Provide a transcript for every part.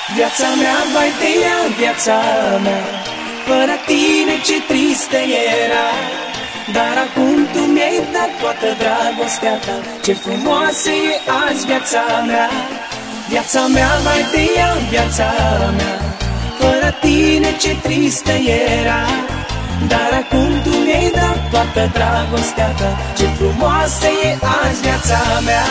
Viața mea, vai de ea, viața mea, fără tine ce tristă era. Dar acum tu mi-ai dat toată dragostea ta, ce frumoasă e azi viața mea. Viața mea, vai de ea, viața mea, fără tine ce tristă era. Dar acum tu mi-ai dat toată dragostea ta, ce frumoasă e azi viața mea.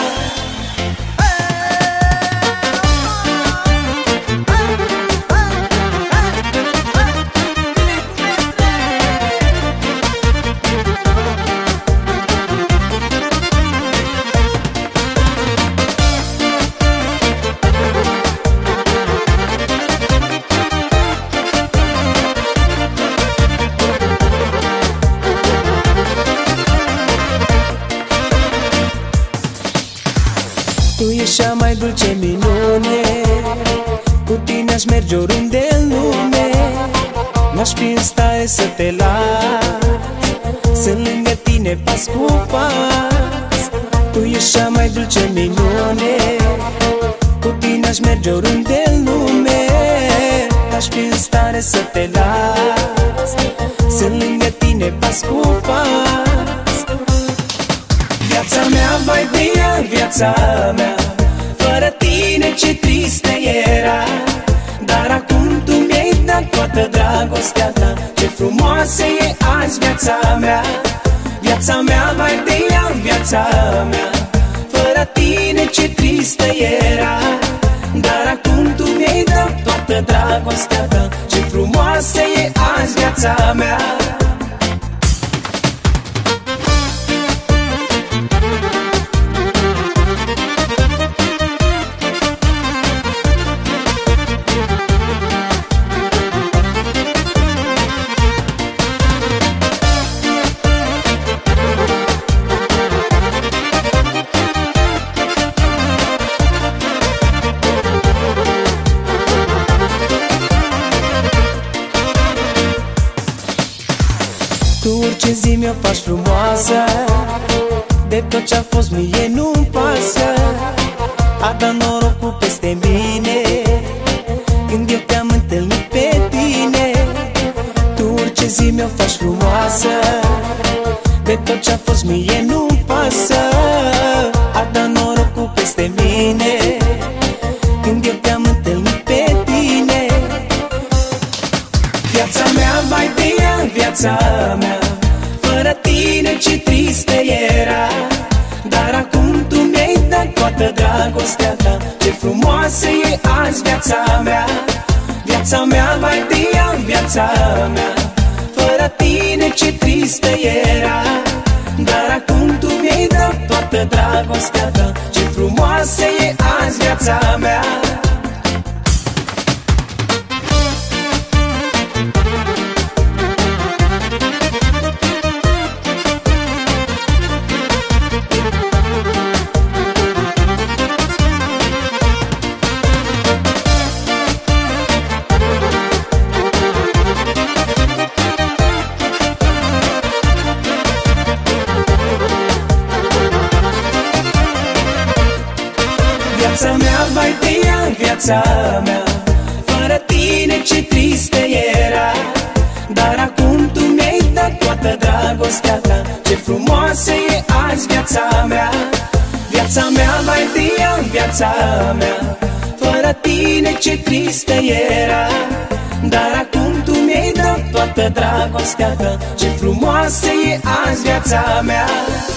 Tu ești cea mai dulce minune, cu tine aș merge oriunde în lume. N-aș fi în stare să te las, sunt lângă tine pas cu pas. Tu ești cea mai dulce minune, cu tine aș merge oriunde în lume. N-aș fi în stare să te las, sunt lângă tine pas cu pas. Viața mea, vai de ea, viața mea, fără tine ce tristă era. Dar acum tu mi-ai dat toată dragostea ta, ce frumoasă e azi viața mea. Viața mea, vai de ea, viața mea, fără tine ce tristă era. Dar acum tu mi-ai dat toată dragostea ta, ce frumoasă e azi viața mea. Tu orice zi mi-o faci frumoasă, de tot ce-a fost mie nu-mi pasă. A dat norocul peste mine, când eu te-am întâlnit pe tine. Tu orice zi mi-o faci frumoasă, de tot ce-a fost mie nu-mi pasă. A dat norocul peste mine, când eu te-am întâlnit pe tine. Viața mea, vai de ea, viața mea, fără tine ce tristă era. Dar acum tu mi-ai dat toată dragostea ta, ce frumoasă e azi viața mea. Viața mea, vai de ea, viața mea, fără tine ce tristă era. Dar acum tu mi-ai dat toată dragostea ta, ce frumoasă e azi viața mea. Viața mea, vai de ea, viața mea, fără tine ce tristă era. Dar acum tu mi-ai dat toată dragostea ta, ce frumoasă e azi viața mea. Viața mea, vai de ea, viața mea, fără tine ce tristă era. Dar acum tu mi-ai dat toată dragostea ta, ce frumoasă e azi viața mea.